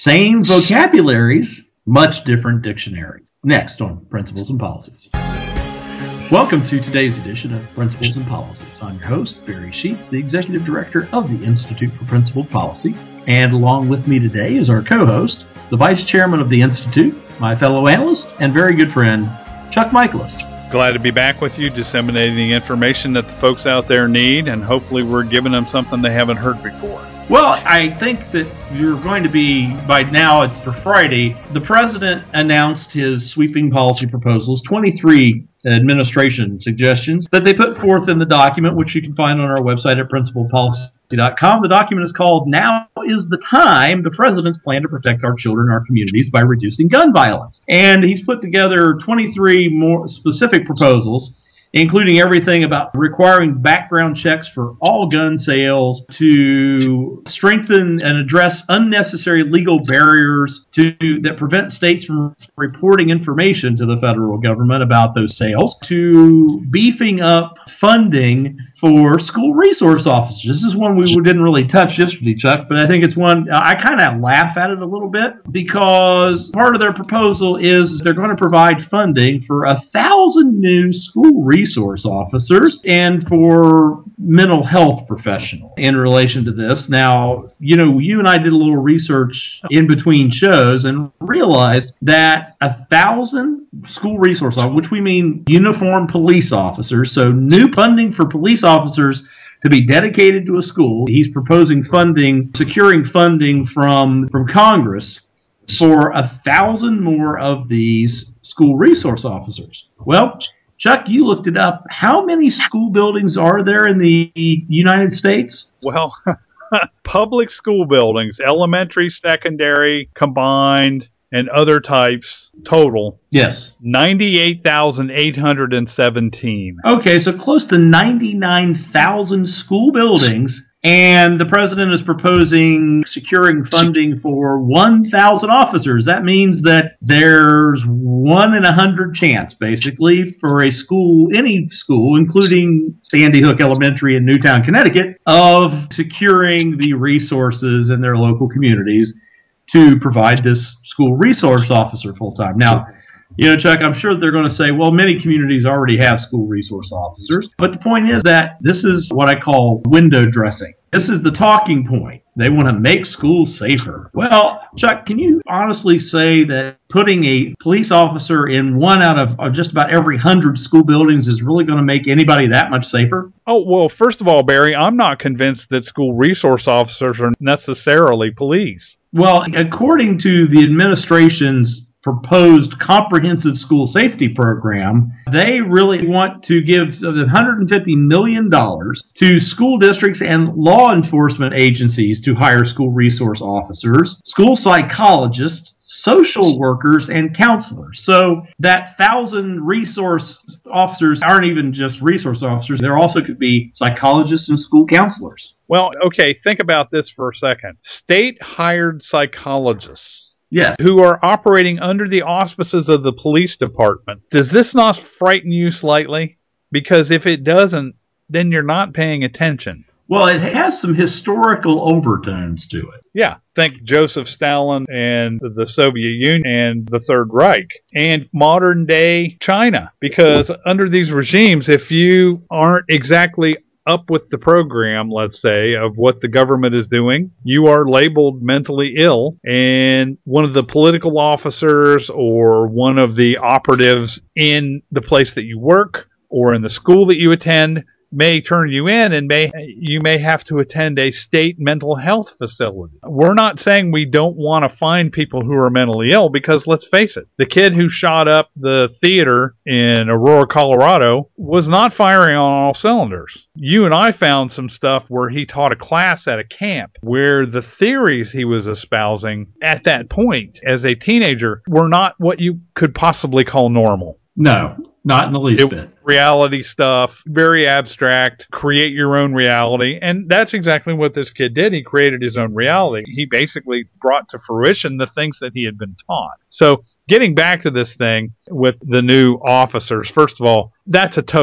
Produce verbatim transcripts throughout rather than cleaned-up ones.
Same vocabularies, much different dictionaries. Next on Principles and Policies. Welcome to today's edition of Principles and Policies. I'm your host, Barry Sheets, the Executive Director of the Institute for Principled Policy. And along with me today is our co-host, the Vice Chairman of the Institute, my fellow analyst, and very good friend, Chuck Michaelis. Glad to be back with you, disseminating the information that the folks out there need, and hopefully we're giving them something they haven't heard before. Well, I think that you're going to be, by now it's for Friday, the President announced his sweeping policy proposals, twenty-three administration suggestions that they put forth in the document, which you can find on our website at principled policy dot com. The document is called Now is the Time, the President's Plan to Protect Our Children and Our Communities by Reducing Gun Violence. And he's put together twenty-three more specific proposals, including everything about requiring background checks for all gun sales, to strengthen and address unnecessary legal barriers to that prevent states from reporting information to the federal government about those sales, to beefing up funding for school resource officers. This is one we didn't really touch yesterday, Chuck, but I think it's one, I kind of laugh at it a little bit, because part of their proposal is they're going to provide funding for a thousand new school resource officers and for mental health professionals in relation to this. Now, you know, you and I did a little research in between shows and realized that a thousand school resource officers, which we mean uniformed police officers, so new funding for police officers to be dedicated to a school. He's proposing funding, securing funding from, from Congress for a thousand more of these school resource officers. Well, Chuck, you looked it up. How many school buildings are there in the United States? Well, public school buildings, elementary, secondary, combined, and other types, total. Yes. ninety-eight thousand eight hundred seventeen. Okay, so close to ninety-nine thousand school buildings, and the president is proposing securing funding for one thousand officers. That means that there's one in a hundred chance, basically, for a school, any school, including Sandy Hook Elementary in Newtown, Connecticut, of securing the resources in their local communities to provide this school resource officer full-time. Now, you know, Chuck, I'm sure they're going to say, well, many communities already have school resource officers. But the point is that this is what I call window dressing. This is the talking point. They want to make schools safer. Well, Chuck, can you honestly say that putting a police officer in one out of, of just about every hundred school buildings is really going to make anybody that much safer? Oh, well, first of all, Barry, I'm not convinced that school resource officers are necessarily police. Well, according to the administration's proposed comprehensive school safety program, they really want to give one hundred fifty million dollars to school districts and law enforcement agencies to hire school resource officers, school psychologists, social workers, and counselors. So that thousand resource officers aren't even just resource officers. There also could be psychologists and school counselors. Well, okay, think about this for a second. State-hired psychologists, yes, who are operating under the auspices of the police department. Does this not frighten you slightly? Because if it doesn't, then you're not paying attention. Well, it has some historical overtones to it. Yeah, think Joseph Stalin and the Soviet Union and the Third Reich and modern-day China. Because under these regimes, if you aren't exactly up with the program, let's say, of what the government is doing, you are labeled mentally ill, and one of the political officers or one of the operatives in the place that you work or in the school that you attend may turn you in, and may you may have to attend a state mental health facility. We're not saying we don't want to find people who are mentally ill, because let's face it, the kid who shot up the theater in Aurora, Colorado was not firing on all cylinders. You and I found some stuff where he taught a class at a camp where the theories he was espousing at that point as a teenager were not what you could possibly call normal. No, not in the least it, bit. Reality stuff, very abstract, create your own reality. And that's exactly what this kid did. He created his own reality. He basically brought to fruition the things that he had been taught. So getting back to this thing with the new officers, first of all, that's a token.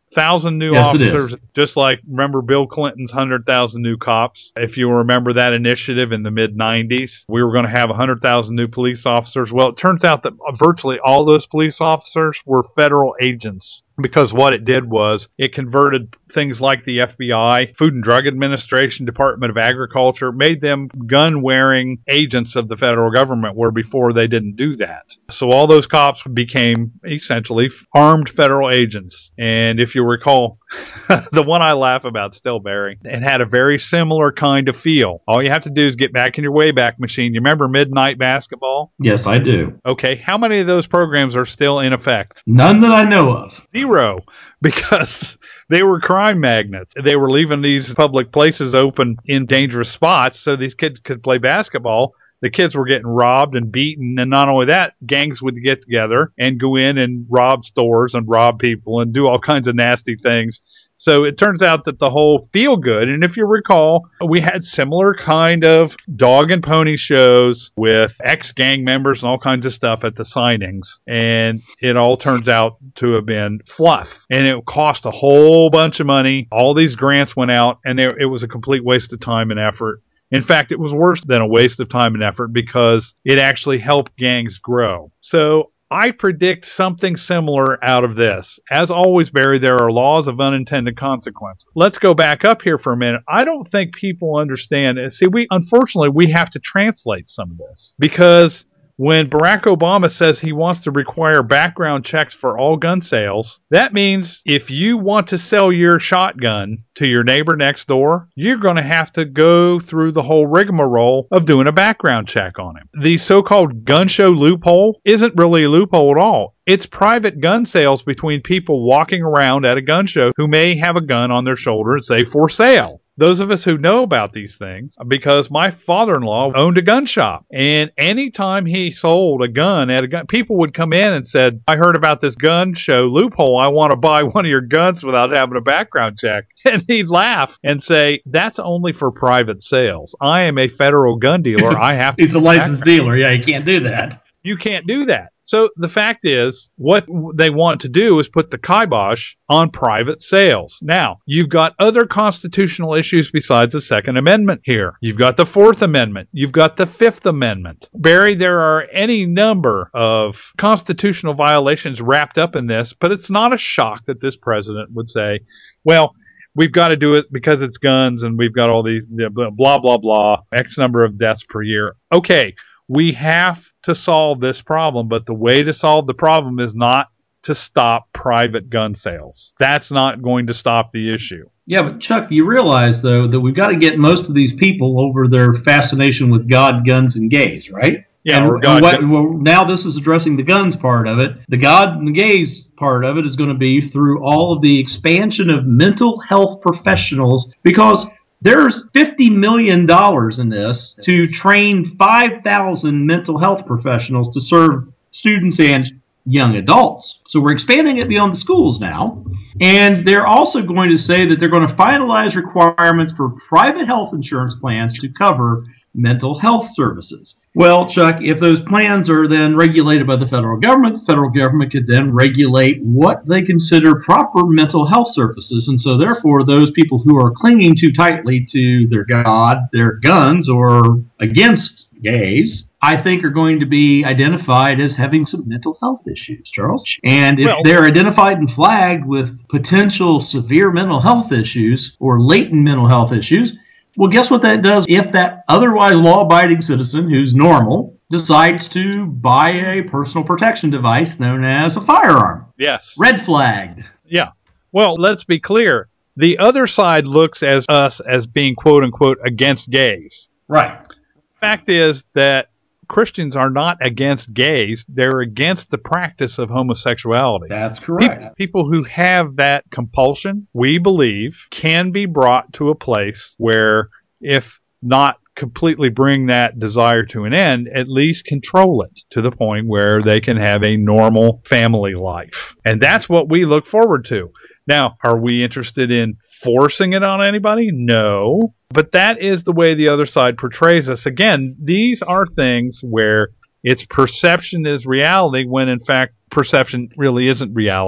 Thousand new Yes, officers, just like, remember Bill Clinton's one hundred thousand new cops? If you remember that initiative in the mid nineties, we were going to have one hundred thousand new police officers. Well, it turns out that virtually all those police officers were federal agents. Because what it did was it converted things like the F B I, Food and Drug Administration, Department of Agriculture, made them gun-wearing agents of the federal government, where before they didn't do that. So all those cops became essentially armed federal agents. And if you recall, the one I laugh about still, Barry, it had a very similar kind of feel. All you have to do is get back in your Wayback Machine. You remember Midnight Basketball? Yes, I do. Okay, how many of those programs are still in effect? None that I know of. Zero, because they were crime magnets. They were leaving these public places open in dangerous spots so these kids could play basketball. The kids were getting robbed and beaten, and not only that, gangs would get together and go in and rob stores and rob people and do all kinds of nasty things. So it turns out that the whole feel good, and if you recall, we had similar kind of dog and pony shows with ex-gang members and all kinds of stuff at the signings, and it all turns out to have been fluff. And it cost a whole bunch of money. All these grants went out, and it was a complete waste of time and effort. In fact, it was worse than a waste of time and effort because it actually helped gangs grow. So I predict something similar out of this. As always, Barry, there are laws of unintended consequence. Let's go back up here for a minute. I don't think people understand. See, we unfortunately, we have to translate some of this because when Barack Obama says he wants to require background checks for all gun sales, that means if you want to sell your shotgun to your neighbor next door, you're going to have to go through the whole rigmarole of doing a background check on him. The so-called gun show loophole isn't really a loophole at all. It's private gun sales between people walking around at a gun show who may have a gun on their shoulder and say, for sale. Those of us who know about these things, because my father-in-law owned a gun shop, and anytime he sold a gun at a gun, people would come in and said, I heard about this gun show loophole. I want to buy one of your guns without having a background check. And he'd laugh and say, that's only for private sales. I am a federal gun dealer. I have to. He's a licensed dealer. Yeah, you can't do that. You can't do that. So the fact is, what they want to do is put the kibosh on private sales. Now, you've got other constitutional issues besides the Second Amendment here. You've got the Fourth Amendment. You've got the Fifth Amendment. Barry, there are any number of constitutional violations wrapped up in this, but it's not a shock that this president would say, well, we've got to do it because it's guns and we've got all these blah, blah, blah, X number of deaths per year. Okay, we have to solve this problem, but the way to solve the problem is not to stop private gun sales. That's not going to stop the issue. Yeah, but Chuck, you realize, though, that we've got to get most of these people over their fascination with God, guns, and gays, right? Yeah, and, or and God, what, well, now this is addressing the guns part of it. The God and the gays part of it is going to be through all of the expansion of mental health professionals, because there's fifty million dollars in this to train five thousand mental health professionals to serve students and young adults. So we're expanding it beyond the schools now. And they're also going to say that they're going to finalize requirements for private health insurance plans to cover mental health services. Well, Chuck, if those plans are then regulated by the federal government, the federal government could then regulate what they consider proper mental health services. And so therefore, those people who are clinging too tightly to their God, their guns, or against gays, I think are going to be identified as having some mental health issues, Charles. And if well, they're identified and flagged with potential severe mental health issues or latent mental health issues, well, guess what that does if that otherwise law-abiding citizen who's normal decides to buy a personal protection device known as a firearm? Yes. Red flagged. Yeah. Well, let's be clear. The other side looks at us as being, quote-unquote, against gays. Right. Fact is that Christians are not against gays. They're against the practice of homosexuality. That's correct. People who have that compulsion, we believe, can be brought to a place where, if not completely bring that desire to an end, at least control it to the point where they can have a normal family life. And that's what we look forward to. Now, are we interested in forcing it on anybody? No. But that is the way the other side portrays us. Again, these are things where its perception is reality when, in fact, perception really isn't reality.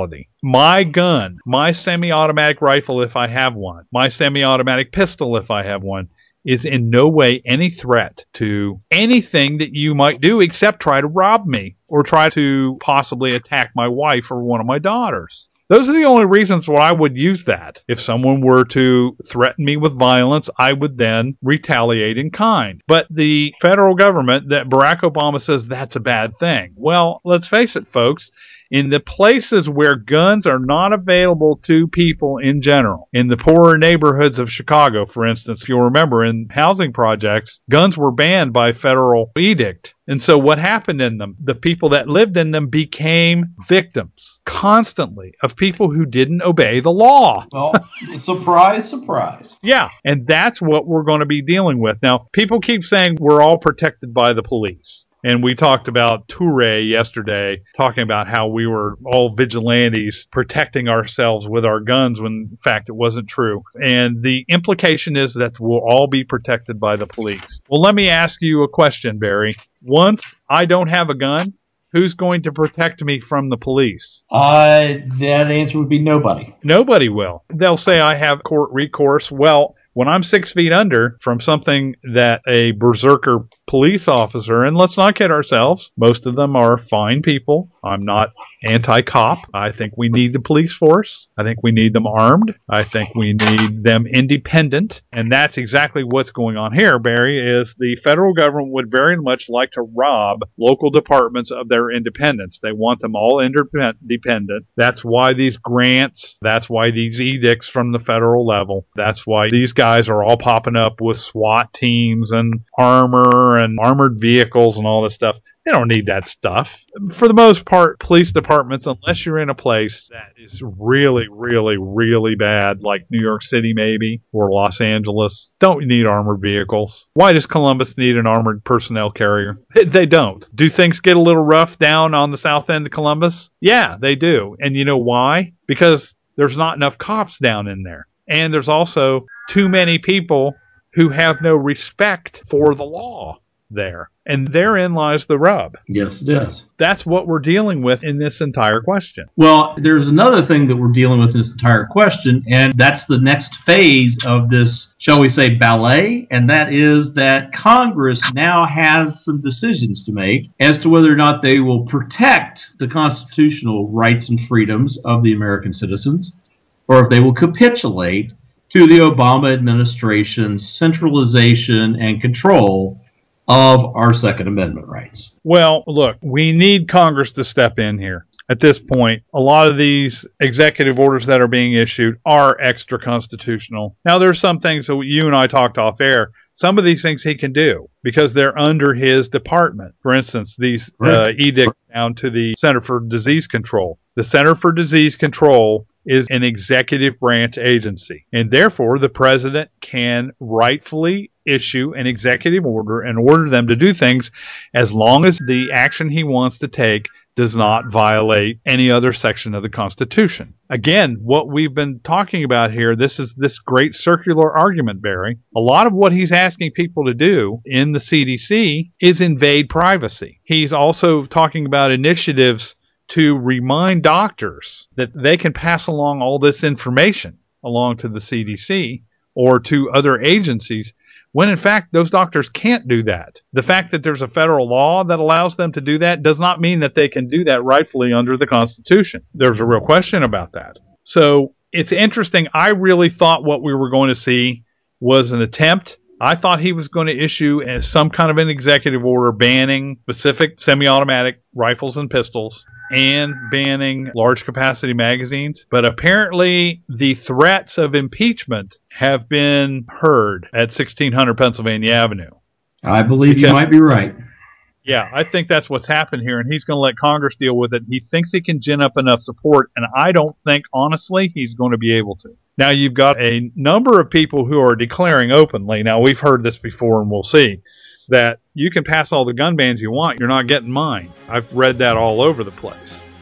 my gun, my semi-automatic rifle if I have one, my semi-automatic pistol if I have one, is in no way any threat to anything that you might do except try to rob me or try to possibly attack my wife or one of my daughters. Those are the only reasons why I would use that. If someone were to threaten me with violence, I would then retaliate in kind. But the federal government, that Barack Obama says that's a bad thing. Well, let's face it, folks. In the places where guns are not available to people in general, in the poorer neighborhoods of Chicago, for instance, if you'll remember, in housing projects, guns were banned by federal edict. And so what happened in them? The people that lived in them became victims constantly of people who didn't obey the law. Well, surprise, surprise. Yeah, and that's what we're going to be dealing with. Now, people keep saying we're all protected by the police. And we talked about Toure yesterday, talking about how we were all vigilantes protecting ourselves with our guns when, in fact, it wasn't true. And the implication is that we'll all be protected by the police. Well, let me ask you a question, Barry. Once I don't have a gun, who's going to protect me from the police? Uh, that answer would be nobody. Nobody will. They'll say I have court recourse. Well, when I'm six feet under from something that a berserker police officer, and let's not kid ourselves, most of them are fine people. I'm not anti-cop. I think we need the police force. I think we need them armed. I think we need them independent. And that's exactly what's going on here, Barry, is the federal government would very much like to rob local departments of their independence. They want them all independent. That's why these grants, that's why these edicts from the federal level, that's why these guys are all popping up with SWAT teams and armor and armored vehicles and all this stuff. They don't need that stuff. For the most part, police departments, unless you're in a place that is really, really, really bad, like New York City maybe, or Los Angeles, don't need armored vehicles. Why does Columbus need an armored personnel carrier? They don't. Do things get a little rough down on the south end of Columbus? Yeah, they do. And you know why? Because there's not enough cops down in there. And there's also too many people who have no respect for the law there. And therein lies the rub. Yes, it is. That's what we're dealing with in this entire question. Well, there's another thing that we're dealing with in this entire question, and that's the next phase of this, shall we say, ballet, and that is that Congress now has some decisions to make as to whether or not they will protect the constitutional rights and freedoms of the American citizens, or if they will capitulate to the Obama administration's centralization and control of our Second Amendment rights. Well, look, we need Congress to step in here. At this point, a lot of these executive orders that are being issued are extra constitutional. Now, there's some things that you and I talked off air. Some of these things he can do because they're under his department. For instance, these right. uh, edicts down to the Center for Disease Control. The Center for Disease Control is an executive branch agency, and therefore the president can rightfully issue an executive order and order them to do things as long as the action he wants to take does not violate any other section of the Constitution. Again, what we've been talking about here, this is this great circular argument, Barry. A lot of what he's asking people to do in the C D C is invade privacy. He's also talking about initiatives to remind doctors that they can pass along all this information along to the C D C or to other agencies, when in fact those doctors can't do that. The fact that there's a federal law that allows them to do that does not mean that they can do that rightfully under the Constitution. There's a real question about that. So it's interesting. I really thought what we were going to see was an attempt. I thought he was going to issue some kind of an executive order banning specific semi-automatic rifles and pistols and banning large capacity magazines. But apparently the threats of impeachment have been heard at sixteen hundred Pennsylvania Avenue. I believe because, you might be right. Yeah, I think that's what's happened here, and he's going to let Congress deal with it. He thinks he can gin up enough support, and I don't think, honestly, he's going to be able to. Now, you've got a number of people who are declaring openly, now we've heard this before and we'll see, that you can pass all the gun bans you want, you're not getting mine. I've read that all over the place.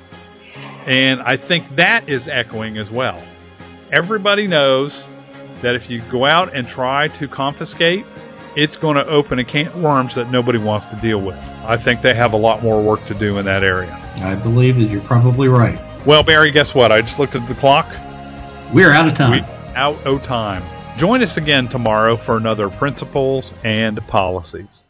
And I think that is echoing as well. Everybody knows that if you go out and try to confiscate, it's going to open a can of worms that nobody wants to deal with. I think they have a lot more work to do in that area. I believe that you're probably right. Well, Barry, guess what? I just looked at the clock. We're out of time. We out of time. Join us again tomorrow for another Principles and Policies.